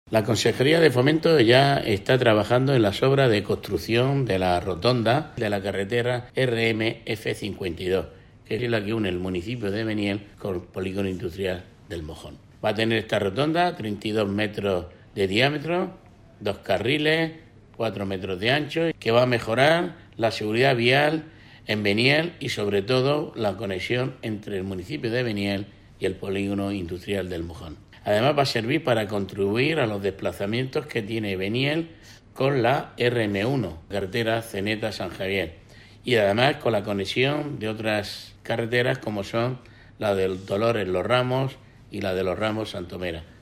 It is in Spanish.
La Consejería de Fomento ya está trabajando en las obras de construcción de la rotonda de la carretera RMF52, que es la que une el municipio de Beniel con el polígono industrial del Mojón. Va a tener esta rotonda 32 metros de diámetro, 2 carriles, 4 metros de ancho, que va a mejorar la seguridad vial en Beniel y sobre todo la conexión entre el municipio de Beniel y el polígono industrial del Mojón. Además va a servir para contribuir a los desplazamientos que tiene Beniel con la RM1, carretera Ceneta-San Javier, y además con la conexión de otras carreteras como son la del Dolores Los Ramos y la de Los Ramos Santomera.